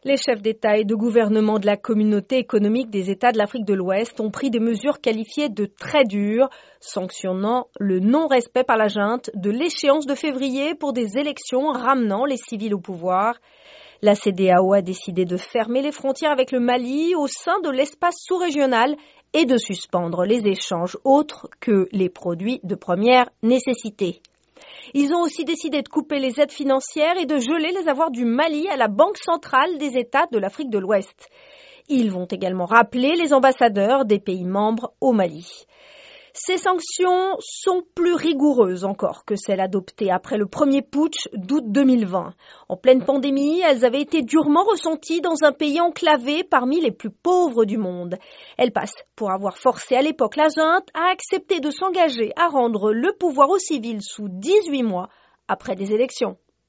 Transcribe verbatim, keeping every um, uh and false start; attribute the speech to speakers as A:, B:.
A: Les chefs d'État et de gouvernement de la communauté économique des États de l'Afrique de l'Ouest ont pris des mesures qualifiées de très dures, sanctionnant le non-respect par la junte de l'échéance de février pour des élections ramenant les civils au pouvoir. La C E D E A O a décidé de fermer les frontières avec le Mali au sein de l'espace sous-régional et de suspendre les échanges autres que les produits de première nécessité. Ils ont aussi décidé de couper les aides financières et de geler les avoirs du Mali à la Banque centrale des États de l'Afrique de l'Ouest. Ils vont également rappeler les ambassadeurs des pays membres au Mali. Ces sanctions sont plus rigoureuses encore que celles adoptées après le premier putsch d'août deux mille vingt. En pleine pandémie, elles avaient été durement ressenties dans un pays enclavé parmi les plus pauvres du monde. Elles passent pour avoir forcé à l'époque la junte à accepter de s'engager à rendre le pouvoir aux civils sous dix-huit mois après des élections.